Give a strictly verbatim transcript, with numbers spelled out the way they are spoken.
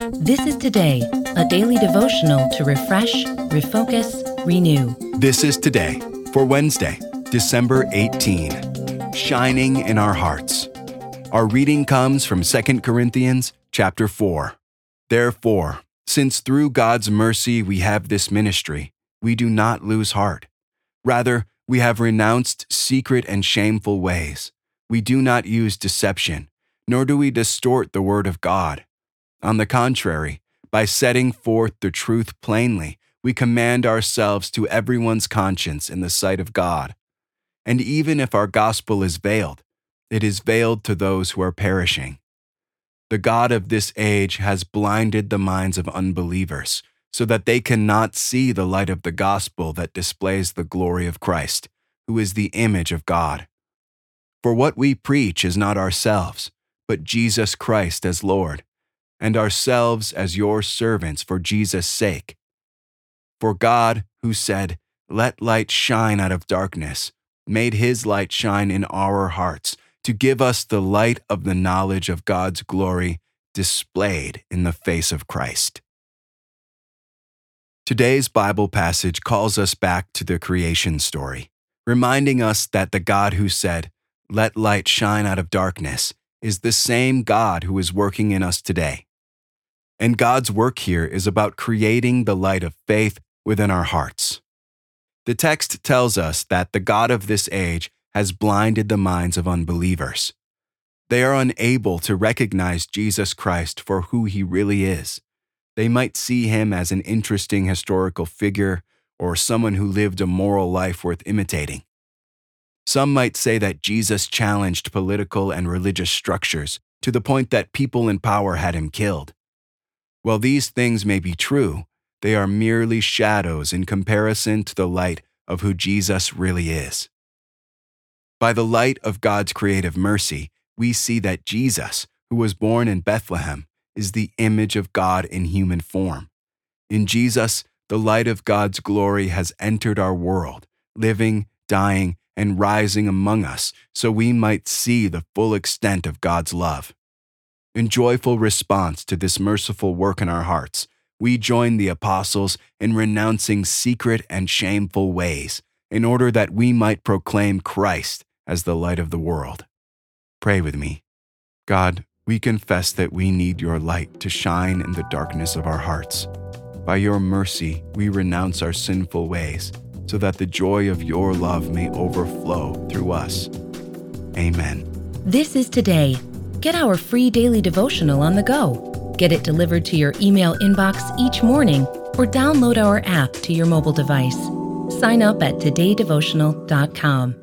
This is Today, a daily devotional to refresh, refocus, renew. This is Today for Wednesday, December eighteenth, Shining in Our Hearts. Our reading comes from Second Corinthians chapter four. Therefore, since through God's mercy we have this ministry, we do not lose heart. Rather, we have renounced secret and shameful ways. We do not use deception, nor do we distort the word of God. On the contrary, by setting forth the truth plainly, we commend ourselves to everyone's conscience in the sight of God. And even if our gospel is veiled, it is veiled to those who are perishing. The God of this age has blinded the minds of unbelievers, so that they cannot see the light of the gospel that displays the glory of Christ, who is the image of God. For what we preach is not ourselves, but Jesus Christ as Lord, and ourselves as your servants for Jesus' sake. For God, who said, "Let light shine out of darkness," made his light shine in our hearts to give us the light of the knowledge of God's glory displayed in the face of Christ. Today's Bible passage calls us back to the creation story, reminding us that the God who said, "Let light shine out of darkness," is the same God who is working in us today. And God's work here is about creating the light of faith within our hearts. The text tells us that the God of this age has blinded the minds of unbelievers. They are unable to recognize Jesus Christ for who he really is. They might see him as an interesting historical figure or someone who lived a moral life worth imitating. Some might say that Jesus challenged political and religious structures to the point that people in power had him killed. While these things may be true, they are merely shadows in comparison to the light of who Jesus really is. By the light of God's creative mercy, we see that Jesus, who was born in Bethlehem, is the image of God in human form. In Jesus, the light of God's glory has entered our world, living, dying, and rising among us, so we might see the full extent of God's love. In joyful response to this merciful work in our hearts, we join the apostles in renouncing secret and shameful ways, in order that we might proclaim Christ as the light of the world. Pray with me. God, we confess that we need your light to shine in the darkness of our hearts. By your mercy, we renounce our sinful ways, so that the joy of your love may overflow through us. Amen. This is Today. Get our free daily devotional on the go. Get it delivered to your email inbox each morning or download our app to your mobile device. Sign up at today devotional dot com.